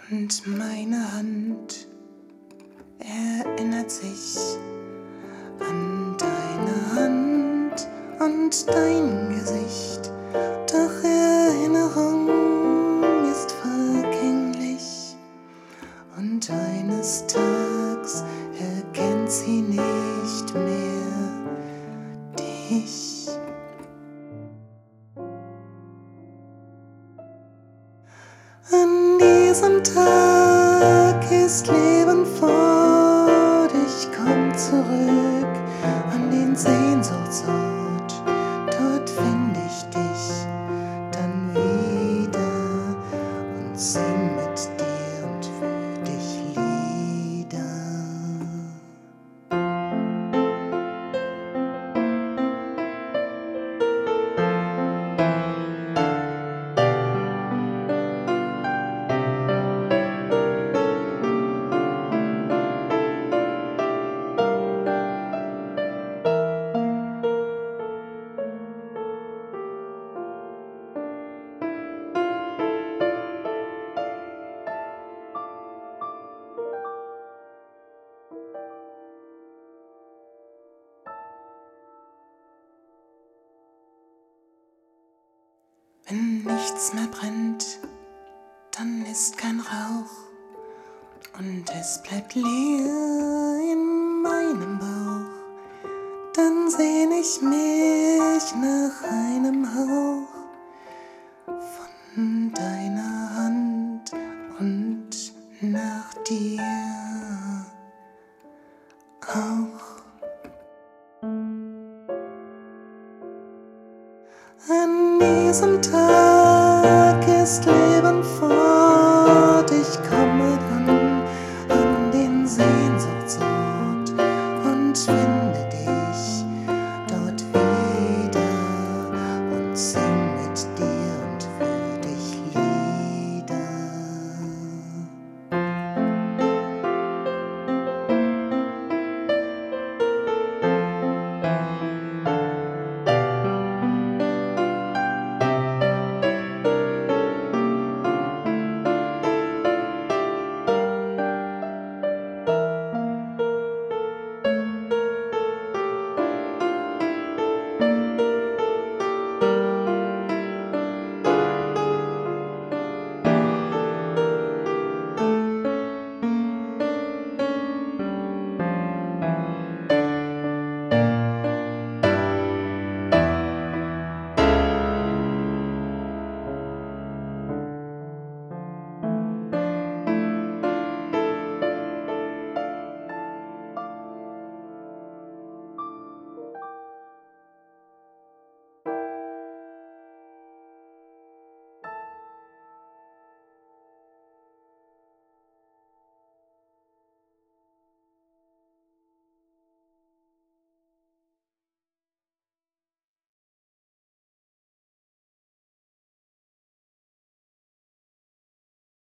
und meine Hand erinnert sich an deine Hand und dein Gesicht. Doch Erinnerung ist vergänglich und eines Tages erkennt sie nicht mehr dich. An diesem Tag ist Leben fort, ich komm zurück an den Sehnsuchtsort, dort find ich dich dann wieder und sing mit dir und für dich Lieder. Wenn nichts mehr brennt, dann ist kein Rauch und es bleibt leer in meinem Bauch. Dann sehn ich mich nach einem Hauch von deiner Hand und nach dir auch. An diesem Tag ist Leben fort, ich komme